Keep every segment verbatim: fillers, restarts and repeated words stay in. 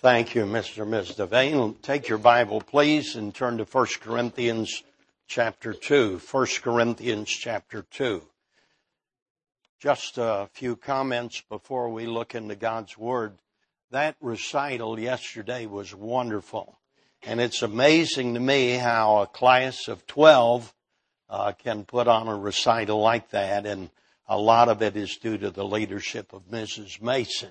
Thank you, Mister and Miz Devane. Take your Bible, please, and turn to First Corinthians chapter two. First Corinthians chapter two. Just a few comments before we look into God's Word. That recital yesterday was wonderful. And it's amazing to me how a class of twelve uh, can put on a recital like that. And a lot of it is due to the leadership of Missus Mason.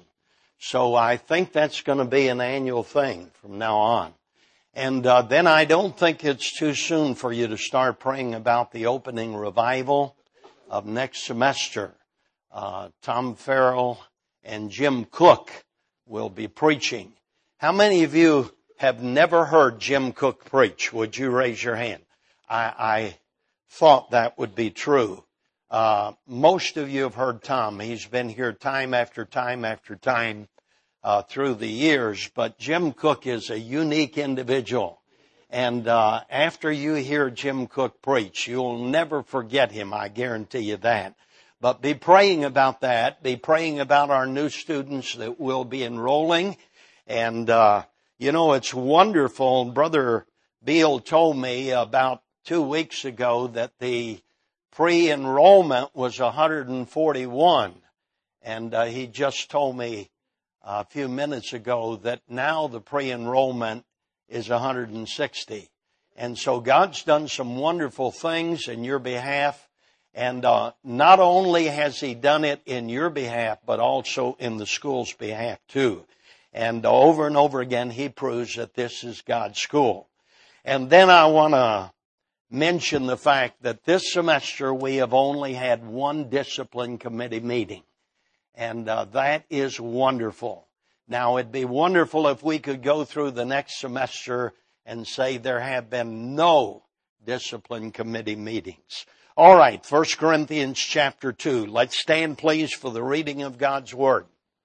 So I think that's going to be an annual thing from now on. And uh, then I don't think it's too soon for you to start praying about the opening revival of next semester. Uh, Tom Farrell and Jim Cook will be preaching. How many of you have never heard Jim Cook preach? Would you raise your hand? I, I thought that would be true. Uh, most of you have heard Tom. He's been here time after time after time uh, through the years. But Jim Cook is a unique individual. And uh, after you hear Jim Cook preach, you'll never forget him. I guarantee you that. But be praying about that. Be praying about our new students that will be enrolling. And, uh, you know, it's wonderful. Brother Beal told me about two weeks ago that the pre-enrollment was one hundred forty-one, and uh, he just told me a few minutes ago that now the pre-enrollment is one hundred sixty. And so God's done some wonderful things in your behalf, and uh, not only has He done it in your behalf, but also in the school's behalf too. And uh, over and over again, He proves that this is God's school. And then I want to mention the fact that this semester we have only had one discipline committee meeting. And uh, that is wonderful. Now, it'd be wonderful if we could go through the next semester and say there have been no discipline committee meetings. All right, First Corinthians chapter two. Let's stand, please, for the reading of God's Word.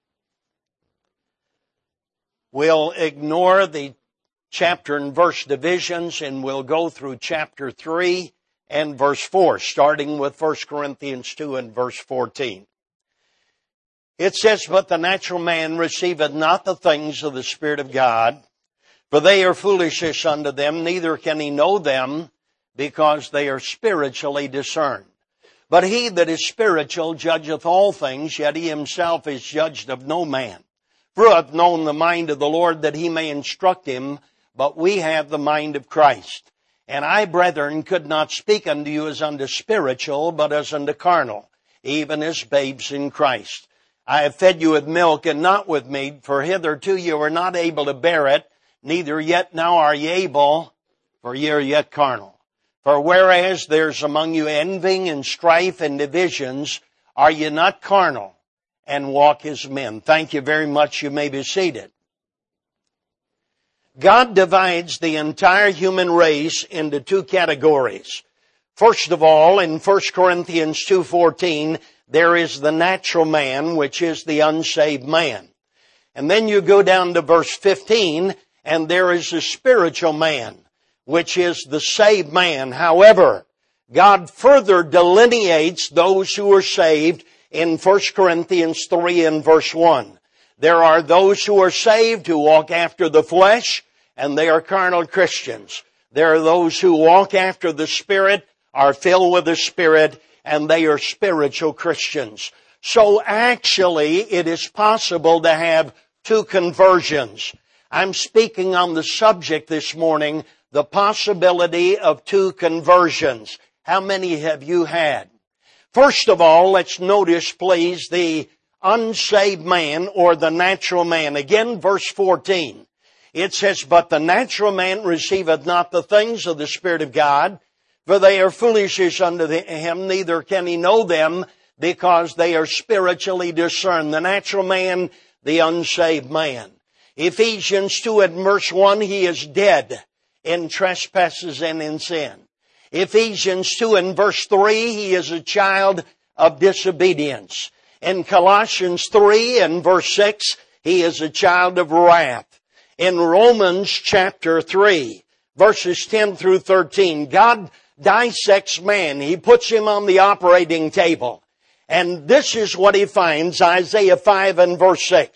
We'll ignore the chapter and verse divisions, and we'll go through chapter three and verse four, starting with First Corinthians two and verse fourteen. It says, "But the natural man receiveth not the things of the Spirit of God, for they are foolishness unto them, neither can he know them, because they are spiritually discerned. But he that is spiritual judgeth all things, yet he himself is judged of no man. For who hath known the mind of the Lord, that he may instruct him? But we have the mind of Christ. And I, brethren, could not speak unto you as unto spiritual, but as unto carnal, even as babes in Christ. I have fed you with milk and not with meat, for hitherto you were not able to bear it, neither yet now are ye able, for ye are yet carnal. For whereas there's among you envying and strife and divisions, are ye not carnal, and walk as men?" Thank you very much. You may be seated. God divides the entire human race into two categories. First of all, in First Corinthians two fourteen, there is the natural man, which is the unsaved man. And then you go down to verse fifteen, and there is the spiritual man, which is the saved man. However, God further delineates those who are saved in First Corinthians three and verse one. There are those who are saved who walk after the flesh, and they are carnal Christians. There are those who walk after the Spirit, are filled with the Spirit, and they are spiritual Christians. So actually, it is possible to have two conversions. I'm speaking on the subject this morning, the possibility of two conversions. How many have you had? First of all, let's notice, please, the unsaved man or the natural man. Again, verse fourteen. It says, "But the natural man receiveth not the things of the Spirit of God, for they are foolishness unto him, neither can he know them, because they are spiritually discerned." The natural man, the unsaved man. Ephesians two and verse one, "He is dead in trespasses and in sin." Ephesians two and verse three, "He is a child of disobedience." In Colossians three and verse six, "He is a child of wrath." In Romans chapter three, verses ten through thirteen, God dissects man. He puts him on the operating table. And this is what he finds, Isaiah five and verse six.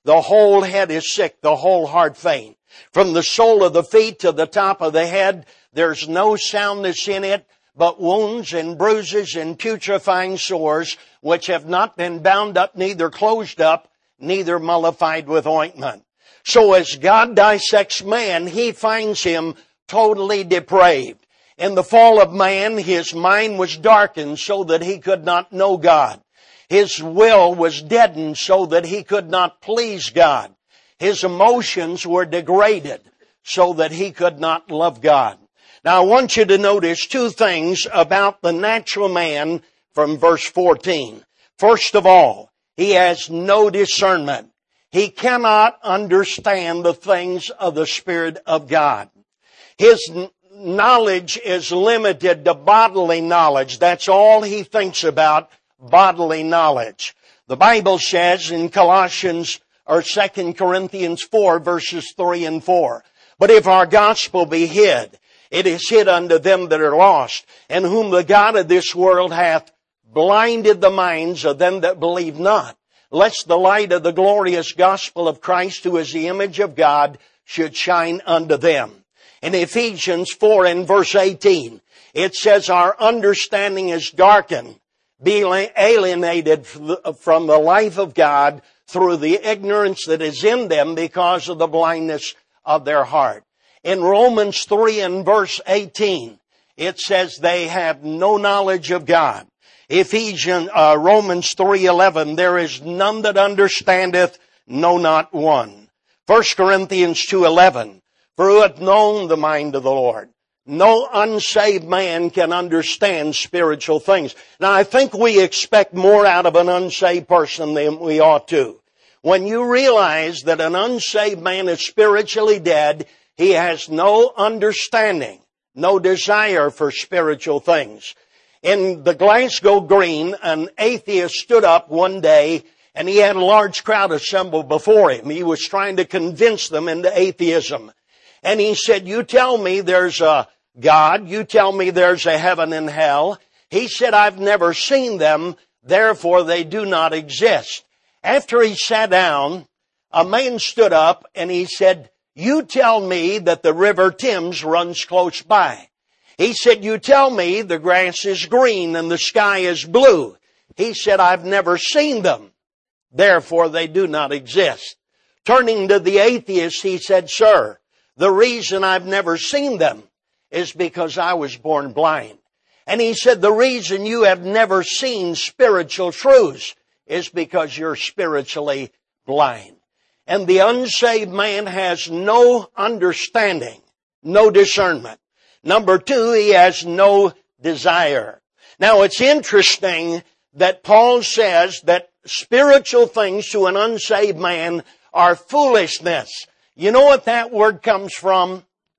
The whole head is sick, the whole heart faint. From the sole of the feet to the top of the head, there's no soundness in it, but wounds and bruises and putrefying sores, which have not been bound up, neither closed up, neither mollified with ointment. So as God dissects man, He finds him totally depraved. In the fall of man, his mind was darkened so that he could not know God. His will was deadened so that he could not please God. His emotions were degraded so that he could not love God. Now I want you to notice two things about the natural man from verse fourteen. First of all, he has no discernment. He cannot understand the things of the Spirit of God. His knowledge is limited to bodily knowledge. That's all he thinks about, bodily knowledge. The Bible says in Colossians or Second Corinthians four verses three and four, but if our gospel be hid, it is hid unto them that are lost, and whom the God of this world hath blinded the minds of them that believe not, lest the light of the glorious gospel of Christ, who is the image of God, should shine unto them. In Ephesians four and verse eighteen, it says, our understanding is darkened, being alienated from the life of God through the ignorance that is in them because of the blindness of their heart. In Romans three and verse eighteen, it says they have no knowledge of God. Ephesians, uh, Romans three eleven, there is none that understandeth, no, not one. First Corinthians two eleven, for who hath known the mind of the Lord? No unsaved man can understand spiritual things. Now I think we expect more out of an unsaved person than we ought to. When you realize that an unsaved man is spiritually dead, he has no understanding, no desire for spiritual things. In the Glasgow Green, an atheist stood up one day and he had a large crowd assembled before him. He was trying to convince them into atheism. And he said, you tell me there's a God, you tell me there's a heaven and hell. He said, I've never seen them, therefore they do not exist. After he sat down, a man stood up and he said, you tell me that the river Thames runs close by. He said, you tell me the grass is green and the sky is blue. He said, I've never seen them, therefore they do not exist. Turning to the atheist, he said, sir, the reason I've never seen them is because I was born blind. And he said, the reason you have never seen spiritual truths is because you're spiritually blind. And the unsaved man has no understanding, no discernment. Number two, he has no desire. Now it's interesting that Paul says that spiritual things to an unsaved man are foolishness. You know what that word comes from?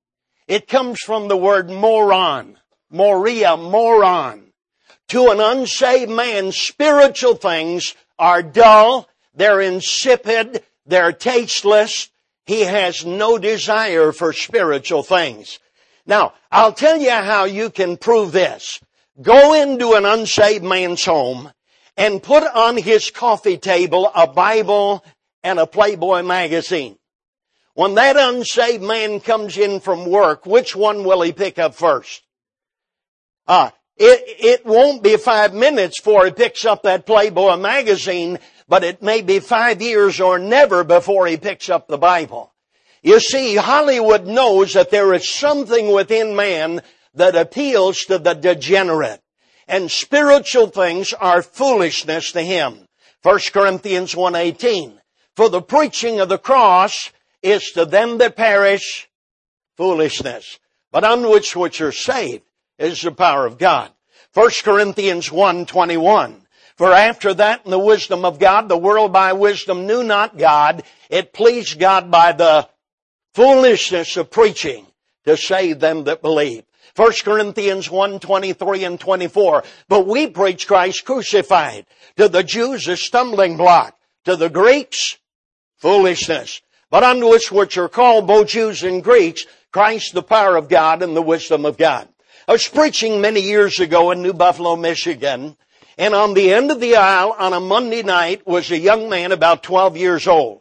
It comes from the word moron. Moria, moron. To an unsaved man, spiritual things are dull, they're insipid, they're tasteless. He has no desire for spiritual things. Now, I'll tell you how you can prove this. Go into an unsaved man's home and put on his coffee table a Bible and a Playboy magazine. When that unsaved man comes in from work, which one will he pick up first? Ah, it, it won't be five minutes before he picks up that Playboy magazine, but it may be five years or never before he picks up the Bible. You see, Hollywood knows that there is something within man that appeals to the degenerate. And spiritual things are foolishness to him. First Corinthians one eighteen. For the preaching of the cross is to them that perish foolishness, but unto which which are saved is the power of God. First Corinthians one twenty-one. For after that in the wisdom of God, the world by wisdom knew not God. It pleased God by the foolishness of preaching to save them that believe. First Corinthians one twenty-three and twenty-four. But we preach Christ crucified. To the Jews a stumbling block. To the Greeks, foolishness. But unto us which are called both Jews and Greeks, Christ the power of God and the wisdom of God. I was preaching many years ago in New Buffalo, Michigan. And on the end of the aisle on a Monday night was a young man about twelve years old.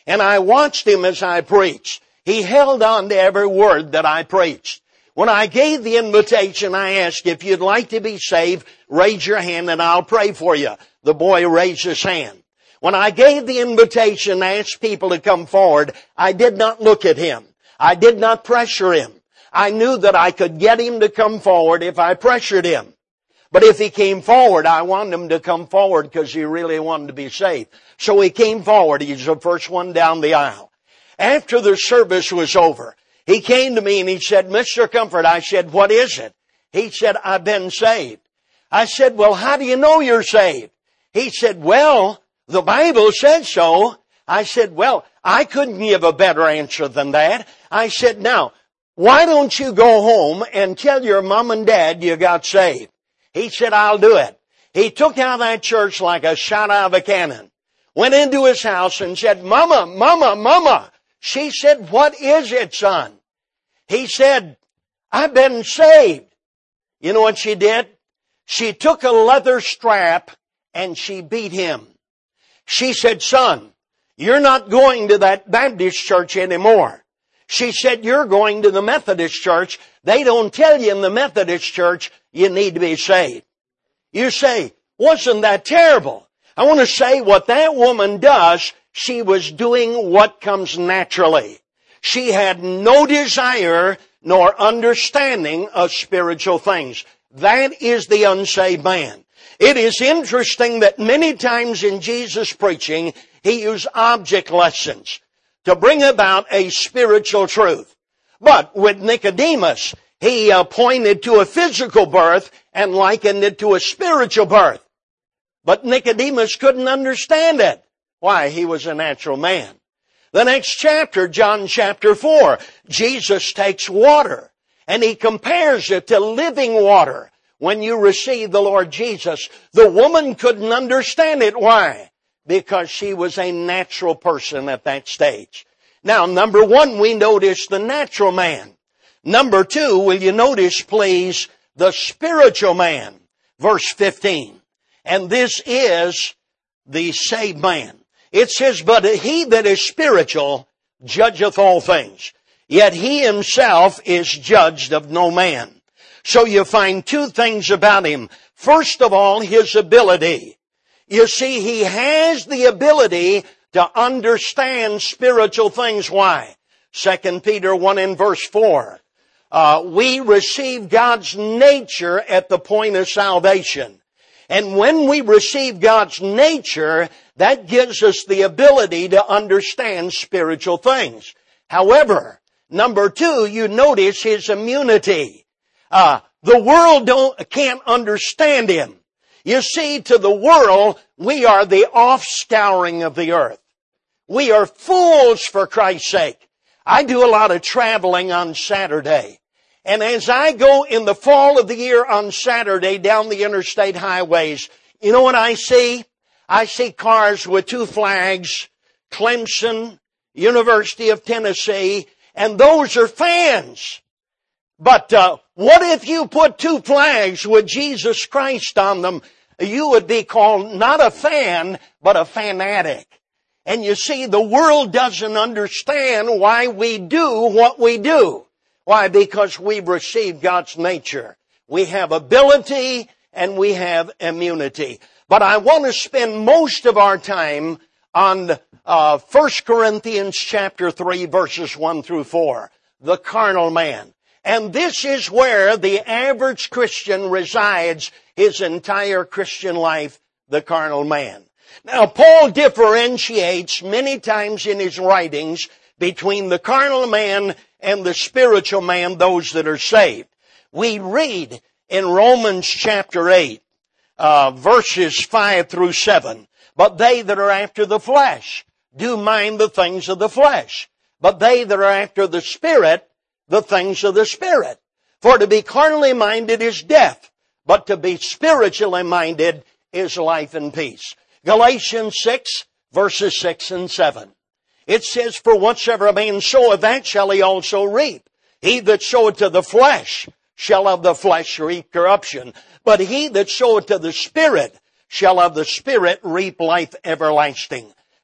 And I watched him as I preached. He held on to every word that I preached. When I gave the invitation, I asked, if you'd like to be saved, raise your hand and I'll pray for you. The boy raised his hand. When I gave the invitation, I asked people to come forward, I did not look at him. I did not pressure him. I knew that I could get him to come forward if I pressured him. But if he came forward, I wanted him to come forward because he really wanted to be saved. So he came forward. He's the first one down the aisle. After the service was over, he came to me and he said, Mister Comfort, I said, what is it? He said, I've been saved. I said, well, how do you know you're saved? He said, well, the Bible said so. I said, well, I couldn't give a better answer than that. I said, now, why don't you go home and tell your mom and dad you got saved? He said, I'll do it. He took out that church like a shot out of a cannon. Went into his house and said, Mama, Mama, Mama. She said, what is it, son? He said, I've been saved. You know what she did? She took a leather strap and she beat him. She said, son, you're not going to that Baptist church anymore. She said, you're going to the Methodist church. They don't tell you in the Methodist church you need to be saved. You say, wasn't that terrible? I want to say what that woman does, she was doing what comes naturally. She had no desire nor understanding of spiritual things. That is the unsaved man. It is interesting that many times in Jesus' preaching, he used object lessons to bring about a spiritual truth. But with Nicodemus, he uh, pointed to a physical birth and likened it to a spiritual birth. But Nicodemus couldn't understand it. Why? He was a natural man. The next chapter, John chapter four, Jesus takes water and he compares it to living water. When you receive the Lord Jesus, the woman couldn't understand it. Why? Because she was a natural person at that stage. Now, number one, we notice the natural man. Number two, will you notice, please, the spiritual man. Verse fifteen. And this is the saved man. It says, but he that is spiritual judgeth all things, yet he himself is judged of no man. So you find two things about him. First of all, his ability. You see, he has the ability to understand spiritual things. Why? Second Peter one and verse four. Uh, we receive God's nature at the point of salvation. And when we receive God's nature, that gives us the ability to understand spiritual things. However, number two, you notice his immunity. Uh, the world don't, can't understand him. You see, to the world, we are the offscouring of the earth. We are fools for Christ's sake. I do a lot of traveling on Saturday. And as I go in the fall of the year on Saturday down the interstate highways, you know what I see? I see cars with two flags, Clemson, University of Tennessee, and those are fans. But uh, what if you put two flags with Jesus Christ on them? You would be called not a fan, but a fanatic. And you see, the world doesn't understand why we do what we do. Why? Because we've received God's nature. We have ability and we have immunity. But I want to spend most of our time on uh, First Corinthians chapter three, verses one through four. The carnal man. And this is where the average Christian resides his entire Christian life, the carnal man. Now, Paul differentiates many times in his writings between the carnal man and the spiritual man, those that are saved. We read in Romans chapter eight, uh, verses five through seven, but they that are after the flesh do mind the things of the flesh, but they that are after the Spirit, the things of the Spirit. For to be carnally minded is death, but to be spiritually minded is life and peace. Galatians six, verses six and seven. It says, for whatsoever a man soweth, that shall he also reap. He that soweth to the flesh shall of the flesh reap corruption. But he that soweth to the Spirit shall of the Spirit reap life everlasting.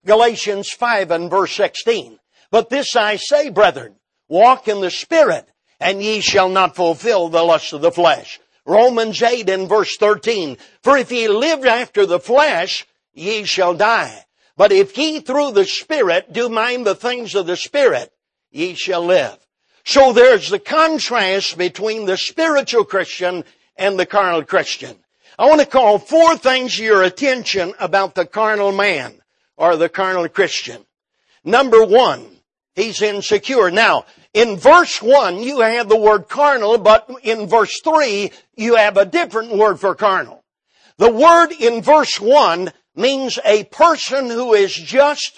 Galatians five and verse sixteen. But this I say, brethren, walk in the Spirit, and ye shall not fulfill the lust of the flesh. Romans eight and verse thirteen. For if ye live after the flesh, ye shall die. But if ye through the Spirit do mind the things of the Spirit, ye shall live. So there's the contrast between the spiritual Christian and the carnal Christian. I want to call four things to your attention about the carnal man or the carnal Christian. Number one, he's insecure. Now, in verse one, you have the word carnal, but in verse three, you have a different word for carnal. The word in verse one means a person who is just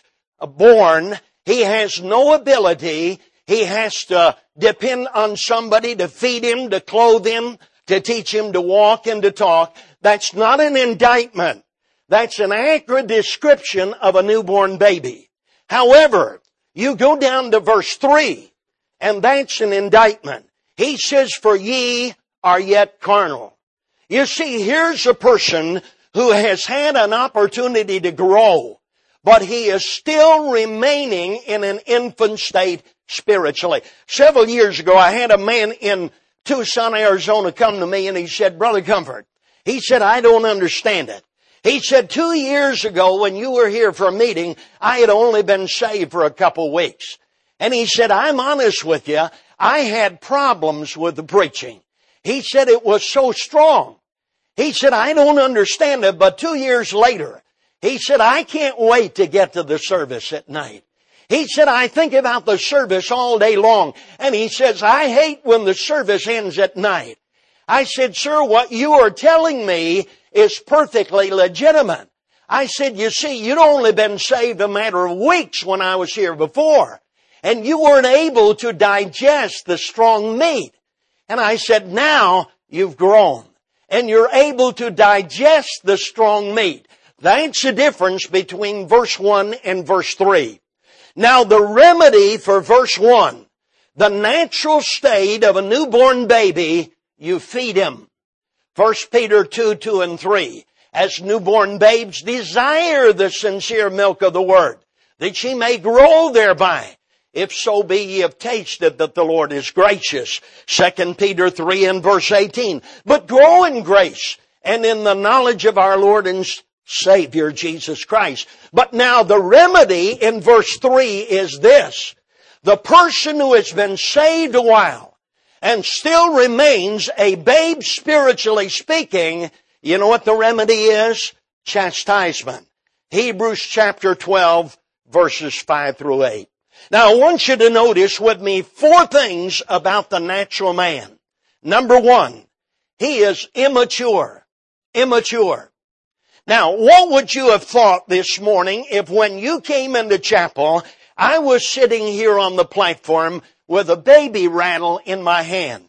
born. He has no ability. He has to depend on somebody to feed him, to clothe him, to teach him to walk and to talk. That's not an indictment. That's an accurate description of a newborn baby. However, you go down to verse three, and that's an indictment. He says, for ye are yet carnal. You see, here's a person who has had an opportunity to grow, but he is still remaining in an infant state spiritually. Several years ago, I had a man in Tucson, Arizona come to me and he said, Brother Comfort, he said, I don't understand it. He said, two years ago when you were here for a meeting, I had only been saved for a couple weeks. And he said, I'm honest with you, I had problems with the preaching. He said it was so strong. He said, I don't understand it, but two years later, he said, I can't wait to get to the service at night. He said, I think about the service all day long. And he says, I hate when the service ends at night. I said, sir, what you are telling me is perfectly legitimate. I said, you see, you'd only been saved a matter of weeks when I was here before. And you weren't able to digest the strong meat. And I said, now you've grown. And you're able to digest the strong meat. That's the difference between verse one and verse three. Now the remedy for verse one, the natural state of a newborn baby, you feed him. First Peter two, two and three. As newborn babes desire the sincere milk of the word, that ye may grow thereby. If so be ye have tasted that the Lord is gracious. Second Peter three and verse eighteen. But grow in grace and in the knowledge of our Lord and Savior Jesus Christ. But now the remedy in verse three is this. The person who has been saved a while and still remains a babe spiritually speaking, you know what the remedy is? Chastisement. Hebrews chapter twelve verses five through eight. Now I want you to notice with me four things about the natural man. Number one, he is immature. Immature. Now, what would you have thought this morning if when you came into chapel, I was sitting here on the platform with a baby rattle in my hand?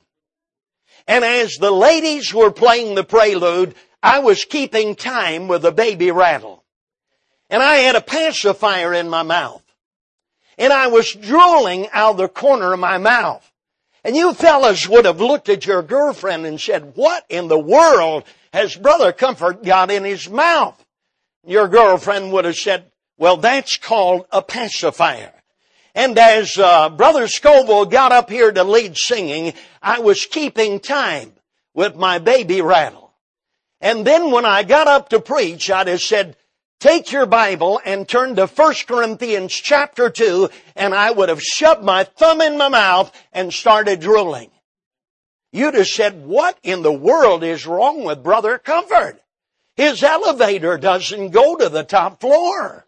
And as the ladies were playing the prelude, I was keeping time with the baby rattle. And I had a pacifier in my mouth. And I was drooling out of the corner of my mouth. And you fellas would have looked at your girlfriend and said, what in the world has Brother Comfort got in his mouth? Your girlfriend would have said, well, that's called a pacifier. And as uh, Brother Scoville got up here to lead singing, I was keeping time with my baby rattle. And then when I got up to preach, I'd have said, take your Bible and turn to First Corinthians chapter two, and I would have shoved my thumb in my mouth and started drooling. You'd have said, what in the world is wrong with Brother Comfort? His elevator doesn't go to the top floor.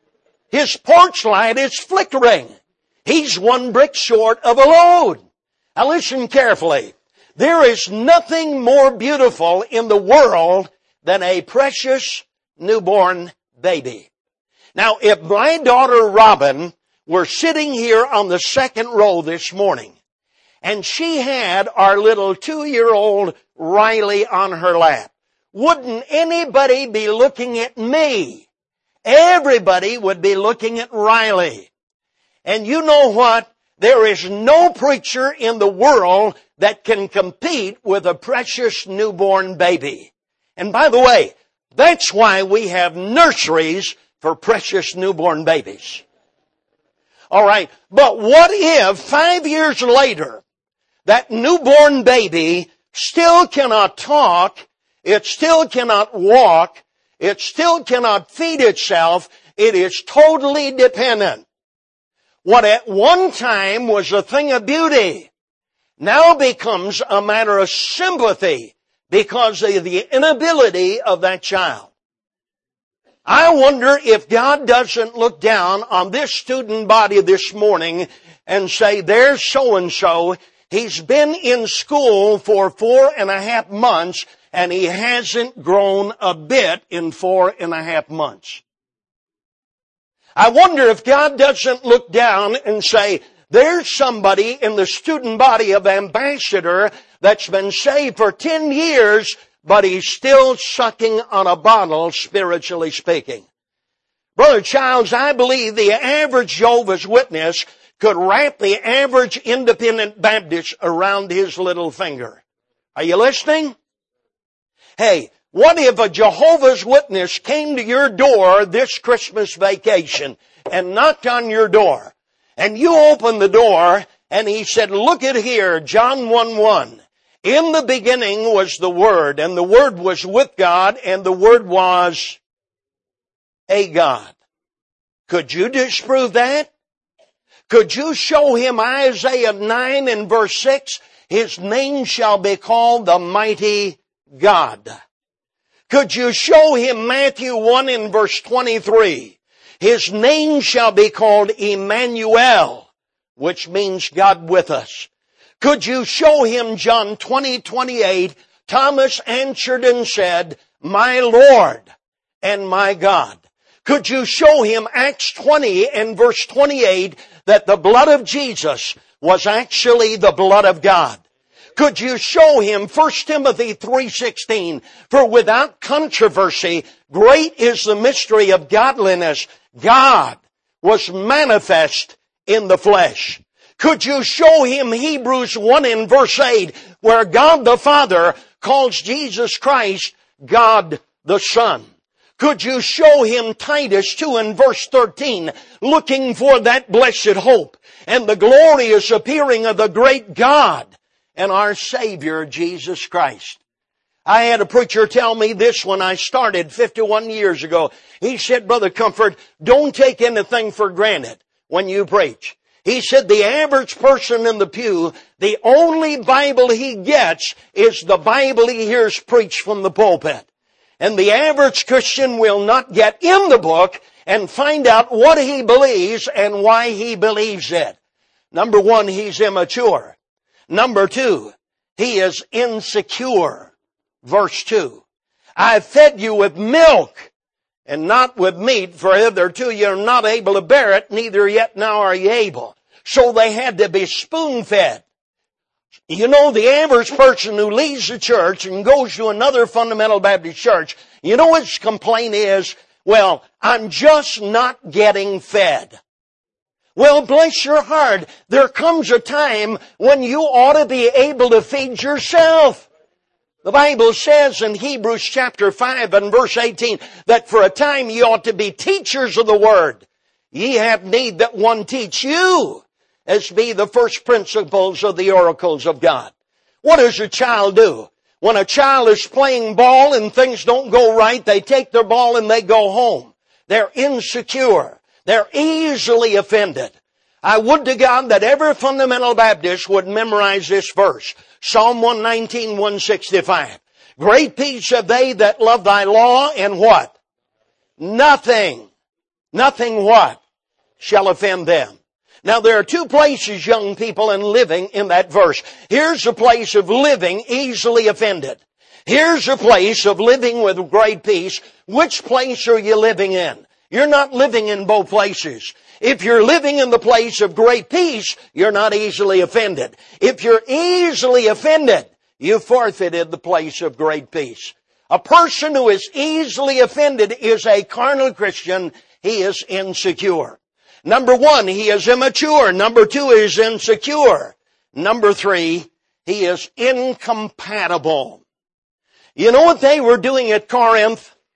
His porch light is flickering. He's one brick short of a load. Now listen carefully. There is nothing more beautiful in the world than a precious newborn baby. Now, if my daughter Robin were sitting here on the second row this morning, and she had our little two-year-old Riley on her lap, wouldn't anybody be looking at me? Everybody would be looking at Riley. And you know what? There is no preacher in the world that can compete with a precious newborn baby. And by the way, that's why we have nurseries for precious newborn babies. All right. But what if five years later, that newborn baby still cannot talk, it still cannot walk, it still cannot feed itself, it is totally dependent. What at one time was a thing of beauty now becomes a matter of sympathy because of the inability of that child. I wonder if God doesn't look down on this student body this morning and say, there's so-and-so, he's been in school for four and a half months and he hasn't grown a bit in four and a half months. I wonder if God doesn't look down and say, there's somebody in the student body of Ambassador that's been saved for ten years, but he's still sucking on a bottle, spiritually speaking. Brother Childs, I believe the average Jehovah's Witness could wrap the average independent Baptist around his little finger. Are you listening? Hey, what if a Jehovah's Witness came to your door this Christmas vacation and knocked on your door, and you opened the door and he said, look at here, John one one. In the beginning was the Word, and the Word was with God, and the Word was a God. Could you disprove that? Could you show him Isaiah nine and verse six? His name shall be called the Mighty God. Could you show him Matthew one and verse twenty-three? His name shall be called Emmanuel, which means God with us. Could you show him John twenty twenty-eight? Thomas answered and said, my Lord and my God. Could you show him Acts twenty and verse twenty-eight that the blood of Jesus was actually the blood of God? Could you show him First Timothy three sixteen? For without controversy, great is the mystery of godliness. God was manifest in the flesh. Could you show him Hebrews one and verse eight, where God the Father calls Jesus Christ God the Son? Could you show him Titus two and verse thirteen, looking for that blessed hope and the glorious appearing of the great God and our Savior, Jesus Christ? I had a preacher tell me this when I started fifty-one years ago. He said, Brother Comfort, don't take anything for granted when you preach. He said the average person in the pew, the only Bible he gets is the Bible he hears preached from the pulpit. And the average Christian will not get in the book and find out what he believes and why he believes it. Number one, he's immature. Number two, he is insecure. Verse two, I fed you with milk and not with meat, for hitherto you're not able to bear it, neither yet now are you able. So they had to be spoon-fed. You know, the average person who leaves the church and goes to another fundamental Baptist church, you know what his complaint is? Well, I'm just not getting fed. Well, bless your heart, there comes a time when you ought to be able to feed yourself. The Bible says in Hebrews chapter five and verse eighteen that for a time ye ought to be teachers of the word. Ye have need that one teach you, as be the first principles of the oracles of God. What does a child do? When a child is playing ball and things don't go right, they take their ball and they go home. They're insecure. They're easily offended. I would to God that every fundamental Baptist would memorize this verse. Psalm one nineteen, one sixty-five. Great peace have they that love thy law, and what? Nothing. Nothing what? Shall offend them. Now there are two places, young people, in living in that verse. Here's a place of living easily offended. Here's a place of living with great peace. Which place are you living in? You're not living in both places. If you're living in the place of great peace, you're not easily offended. If you're easily offended, you forfeited the place of great peace. A person who is easily offended is a carnal Christian. He is insecure. Number one, he is immature. Number two, he is insecure. Number three, he is incompatible. You know what they were doing at Corinth?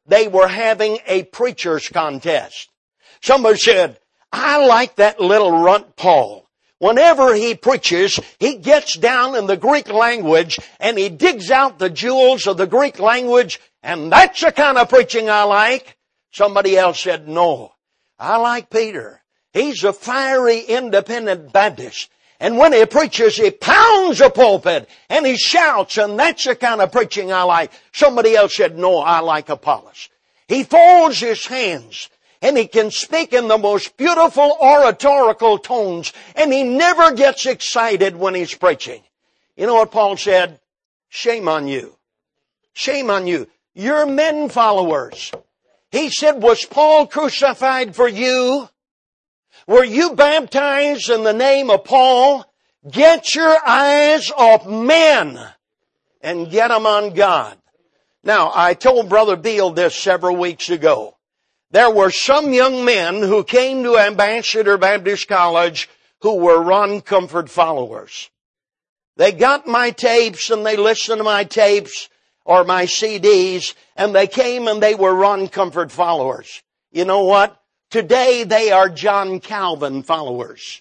they were having a preacher's contest. Somebody said, I like that little runt Paul. Whenever he preaches, he gets down in the Greek language and he digs out the jewels of the Greek language, and that's the kind of preaching I like. Somebody else said, no, I like Peter. He's a fiery independent Baptist. And when he preaches, he pounds the pulpit and he shouts, and that's the kind of preaching I like. Somebody else said, no, I like Apollos. He folds his hands and he can speak in the most beautiful oratorical tones, and he never gets excited when he's preaching. You know what Paul said? Shame on you. Shame on you. You're men followers. He said, was Paul crucified for you? Were you baptized in the name of Paul? Get your eyes off men and get them on God. Now, I told Brother Beal this several weeks ago. There were some young men who came to Ambassador Baptist College who were Ron Comfort followers. They got my tapes and they listened to my tapes or my C Ds, and they came and they were Ron Comfort followers. You know what? Today they are John Calvin followers.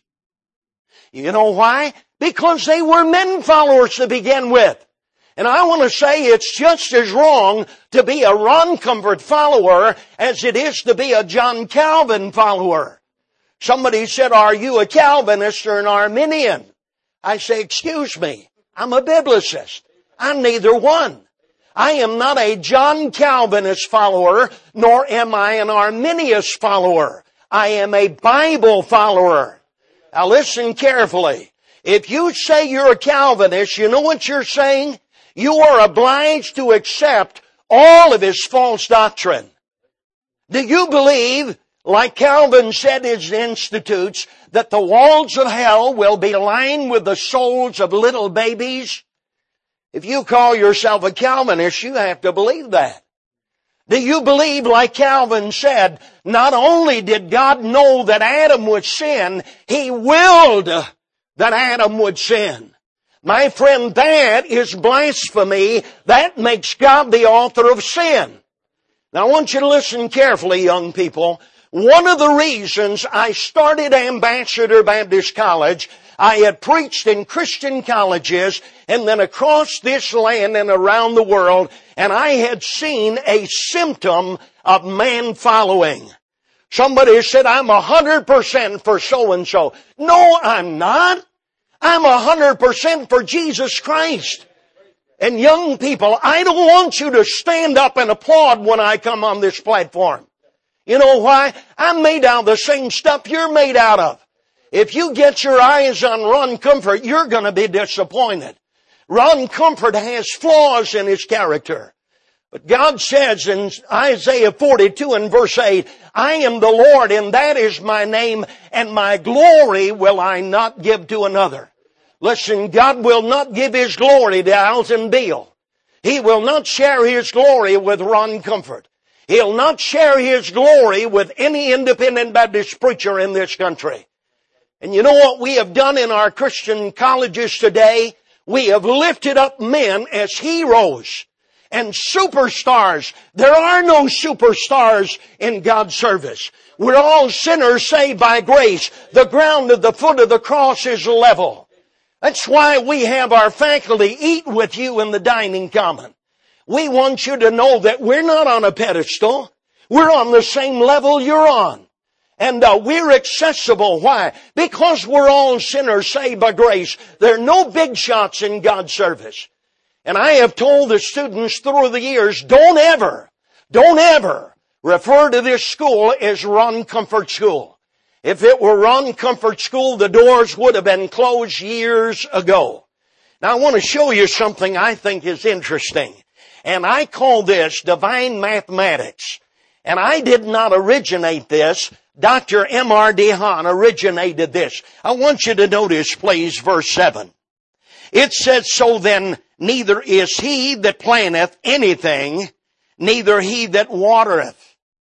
You know why? Because they were men followers to begin with. And I want to say it's just as wrong to be a Ron Comfort follower as it is to be a John Calvin follower. Somebody said, are you a Calvinist or an Arminian? I say, excuse me, I'm a biblicist. I'm neither one. I am not a John Calvinist follower, nor am I an Arminius follower. I am a Bible follower. Now listen carefully. If you say you're a Calvinist, you know what you're saying? You are obliged to accept all of his false doctrine. Do you believe, like Calvin said in his Institutes, that the walls of hell will be lined with the souls of little babies? If you call yourself a Calvinist, you have to believe that. Do you believe, like Calvin said, not only did God know that Adam would sin, He willed that Adam would sin? My friend, that is blasphemy. That makes God the author of sin. Now I want you to listen carefully, young people. One of the reasons I started Ambassador Baptist College, I had preached in Christian colleges and then across this land and around the world, and I had seen a symptom of man following. Somebody said, I'm a hundred percent for so-and-so. No, I'm not. I'm a hundred percent for Jesus Christ. And young people, I don't want you to stand up and applaud when I come on this platform. You know why? I'm made out of the same stuff you're made out of. If you get your eyes on Ron Comfort, you're going to be disappointed. Ron Comfort has flaws in his character. But God says in Isaiah forty-two and verse eight, I am the Lord, and that is my name, and my glory will I not give to another. Listen, God will not give His glory to Alton Beal. He will not share His glory with Ron Comfort. He'll not share His glory with any independent Baptist preacher in this country. And you know what we have done in our Christian colleges today? We have lifted up men as heroes and superstars. There are no superstars in God's service. We're all sinners saved by grace. The ground at the foot of the cross is level. That's why we have our faculty eat with you in the dining common. We want you to know that we're not on a pedestal. We're on the same level you're on. And uh, we're accessible. Why? Because we're all sinners saved by grace. There are no big shots in God's service. And I have told the students through the years, don't ever, don't ever refer to this school as Ron Comfort School. If it were Ron Comfort School, the doors would have been closed years ago. Now I want to show you something I think is interesting. And I call this divine mathematics. And I did not originate this. Doctor M R DeHaan originated this. I want you to notice, please, verse seven. It says, so then neither is he that planteth anything, neither he that watereth,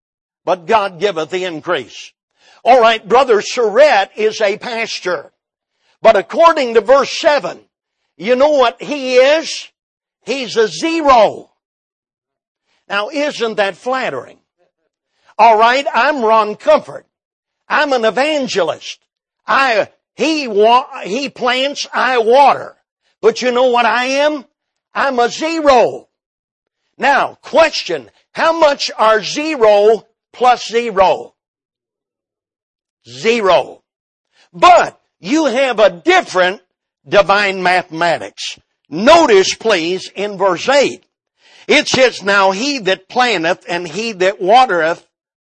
but God giveth the increase. All right, Brother Surratt is a pastor. But according to verse seven, you know what he is? He's a zero. Now, isn't that flattering? All right, I'm Ron Comfort. I'm an evangelist. I, he, wa- he plants, I water. But you know what I am? I'm a zero. Now, question, how much are zero plus zero? Zero. But you have a different divine mathematics. Notice, please, in verse eight, it says, now he that planteth and he that watereth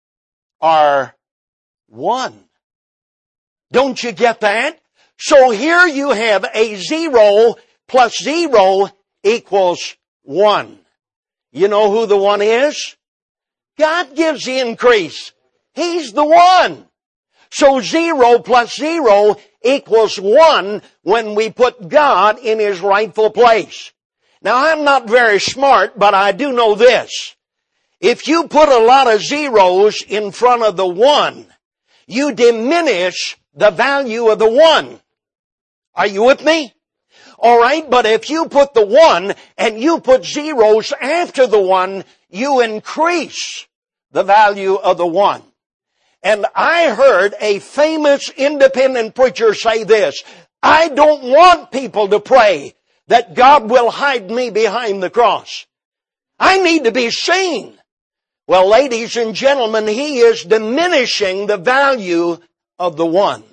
are one. Don't you get that? So here you have a zero plus zero equals one. You know who the one is? God gives the increase. He's the one. So zero plus zero equals one when we put God in His rightful place. Now, I'm not very smart, but I do know this. If you put a lot of zeros in front of the one, you diminish the value of the one. Are you with me? All right, but if you put the one and you put zeros after the one, you increase the value of the one. And I heard a famous independent preacher say this, I don't want people to pray that God will hide me behind the cross. I need to be seen. Well, ladies and gentlemen, he is diminishing the value of the one.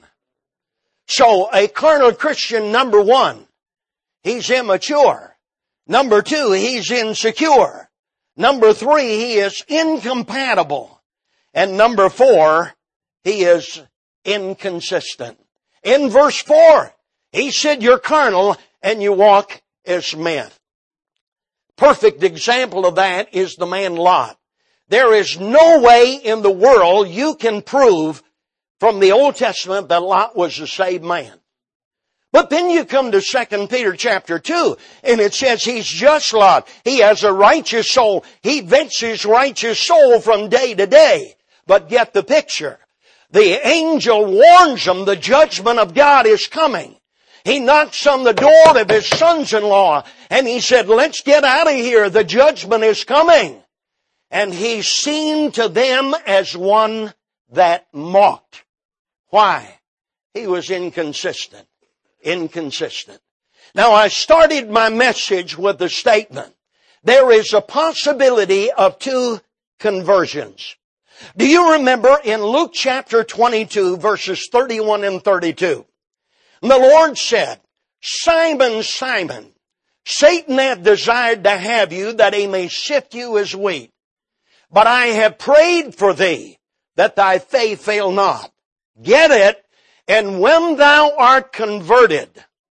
So a carnal Christian, number one, he's immature. Number two, he's insecure. Number three, he is incompatible. And number four, he is inconsistent. In verse four, he said, you're carnal and you walk as men. Perfect example of that is the man Lot. There is no way in the world you can prove from the Old Testament that Lot was a saved man. But then you come to Second Peter chapter two, and it says he's just Lot. He has a righteous soul. He vents his righteous soul from day to day. But get the picture. The angel warns him the judgment of God is coming. He knocks on the door of his sons-in-law, and he said, let's get out of here. The judgment is coming. And he seemed to them as one that mocked. Why? He was inconsistent. Inconsistent. Now, I started my message with a statement. There is a possibility of two conversions. Do you remember in Luke chapter twenty-two, verses thirty-one and thirty-two? The Lord said, Simon, Simon, Satan hath desired to have you that he may sift you as wheat. But I have prayed for thee that thy faith fail not. Get it? And when thou art converted,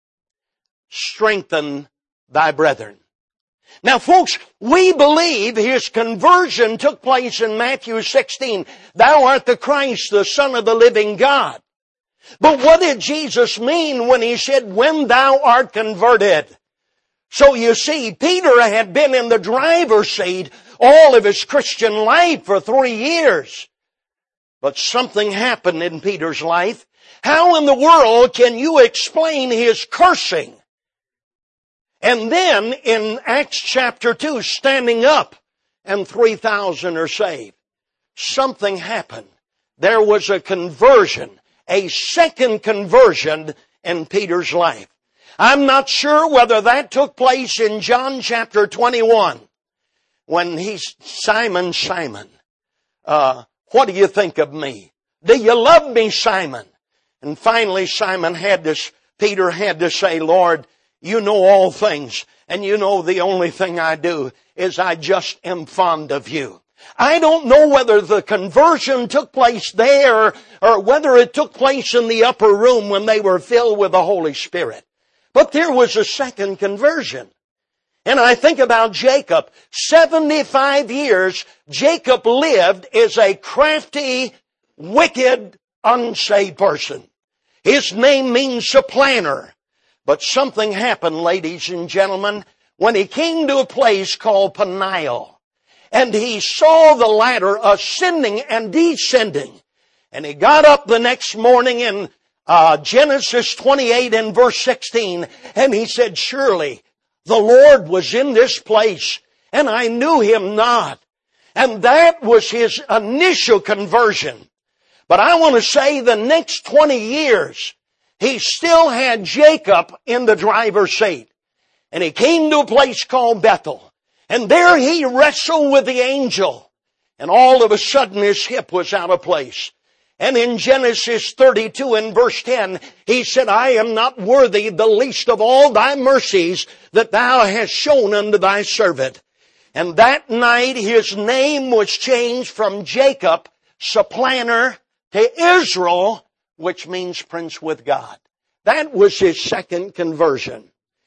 strengthen thy brethren. Now, folks, we believe his conversion took place in Matthew sixteen. Thou art the Christ, the Son of the living God. But what did Jesus mean when he said, when thou art converted? So you see, Peter had been in the driver's seat all of his Christian life for three years. But something happened in Peter's life. How in the world can you explain his cursing? And then in Acts chapter two, standing up and three thousand are saved. Something happened. There was a conversion, a second conversion in Peter's life. I'm not sure whether that took place in John chapter twenty-one. When he's, Simon, Simon, uh, what do you think of me? Do you love me, Simon? And finally Simon had this, Peter had to say, Lord, you know all things, and you know the only thing I do is I just am fond of you. I don't know whether the conversion took place there or whether it took place in the upper room when they were filled with the Holy Spirit. But there was a second conversion. And I think about Jacob. seventy-five years Jacob lived as a crafty, wicked, unsaved person. His name means supplanter. But something happened, ladies and gentlemen, when he came to a place called Peniel. And he saw the ladder ascending and descending. And he got up the next morning in uh, Genesis twenty-eight and verse sixteen. And he said, surely the Lord was in this place, and I knew him not. And that was his initial conversion. But I want to say the next twenty years, he still had Jacob in the driver's seat. And he came to a place called Bethel. And there he wrestled with the angel. And all of a sudden his hip was out of place. And in Genesis thirty-two and verse ten, he said, I am not worthy the least of all thy mercies that thou hast shown unto thy servant. And that night his name was changed from Jacob, supplanter, to Israel, which means prince with God. That was his second conversion.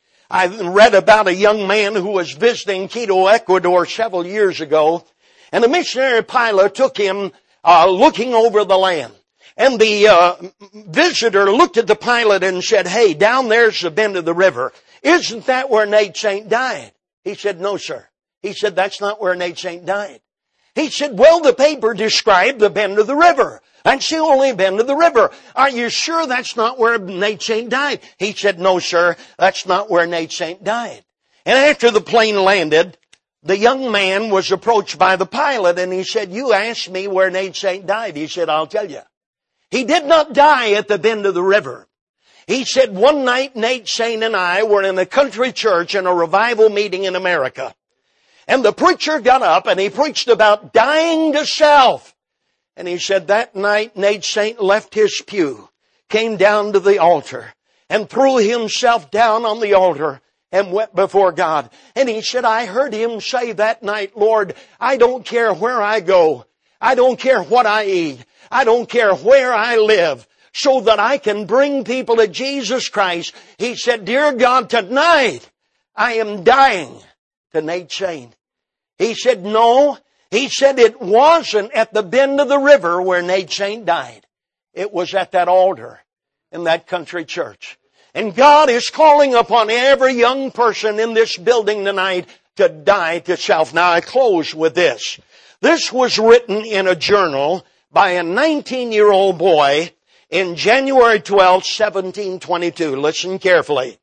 I read about a young man who was visiting Quito, Ecuador several years ago, and a missionary pilot took him uh, looking over the land. And the uh, visitor looked at the pilot and said, hey, down there's the bend of the river. Isn't that where Nate Saint died? He said, no, sir. He said, that's not where Nate Saint died. He said, well, the paper described the bend of the river. That's the only bend of the river. Are you sure that's not where Nate Saint died? He said, no, sir, that's not where Nate Saint died. And after the plane landed, the young man was approached by the pilot and he said, you asked me where Nate Saint died. He said, I'll tell you. He did not die at the bend of the river. He said, one night Nate Saint and I were in a country church in a revival meeting in America. And the preacher got up and he preached about dying to self. And he said that night Nate Saint left his pew, came down to the altar, and threw himself down on the altar and wept before God. And he said, I heard him say that night, Lord, I don't care where I go. I don't care what I eat. I don't care where I live, so that I can bring people to Jesus Christ. He said, dear God, tonight I am dying to Nate Saint. He said, no. He said it wasn't at the bend of the river where Nate Saint died. It was at that altar in that country church. And God is calling upon every young person in this building tonight to die to self. Now I close with this. This was written in a journal by a nineteen-year-old boy in January twelfth, seventeen twenty-two. Listen carefully.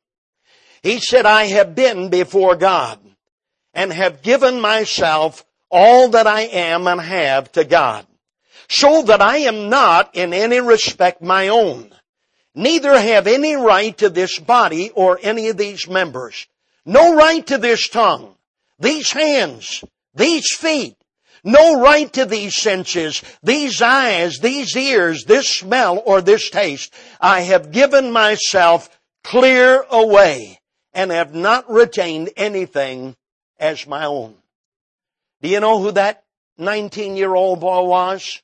He said, I have been before God and have given myself all that I am and have to God, so that I am not in any respect my own, neither have any right to this body or any of these members, no right to this tongue, these hands, these feet, no right to these senses, these eyes, these ears, this smell or this taste. I have given myself clear away and have not retained anything as my own. Do you know who that nineteen-year-old boy was?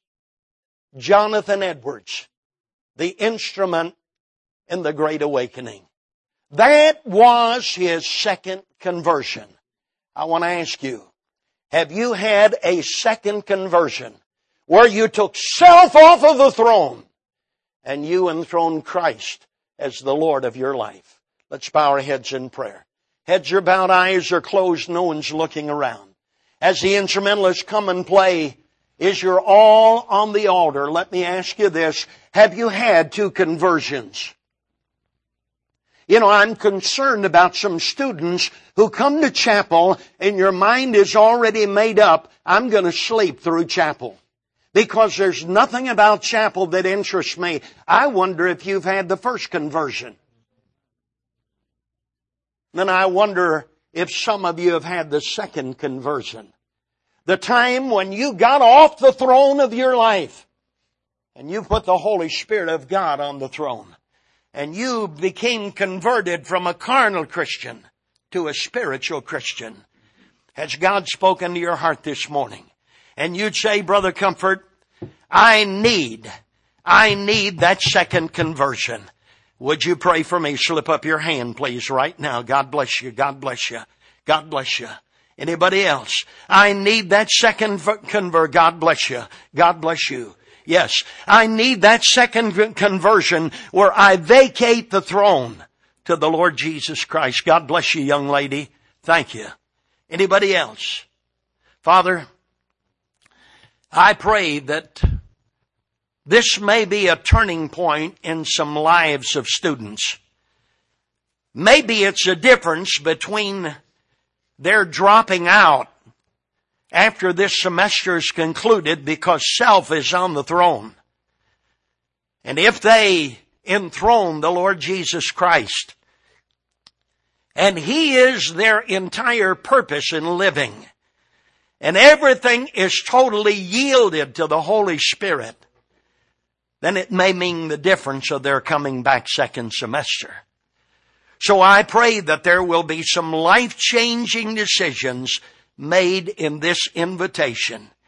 Jonathan Edwards, the instrument in the Great Awakening. That was his second conversion. I want to ask you, have you had a second conversion where you took self off of the throne and you enthroned Christ as the Lord of your life? Let's bow our heads in prayer. Heads are bowed, eyes are closed, no one's looking around. As the instrumentalists come and play, is your all on the altar? Let me ask you this. Have you had two conversions? You know, I'm concerned about some students who come to chapel and your mind is already made up, I'm going to sleep through chapel. Because there's nothing about chapel that interests me. I wonder if you've had the first conversion. Then I wonder if some of you have had the second conversion. The time when you got off the throne of your life and you put the Holy Spirit of God on the throne. And you became converted from a carnal Christian to a spiritual Christian. Has God spoken to your heart this morning? And you'd say, Brother Comfort, I need, I need that second conversion. Would you pray for me? Slip up your hand, please, right now. God bless you. God bless you. God bless you. Anybody else? I need that second convert. God bless you. God bless you. Yes, I need that second conversion where I vacate the throne to the Lord Jesus Christ. God bless you, young lady. Thank you. Anybody else? Father, I pray that this may be a turning point in some lives of students. Maybe it's a difference between their dropping out after this semester is concluded, because self is on the throne. And if they enthrone the Lord Jesus Christ, and He is their entire purpose in living, and everything is totally yielded to the Holy Spirit, then it may mean the difference of their coming back second semester. So I pray that there will be some life-changing decisions made in this invitation.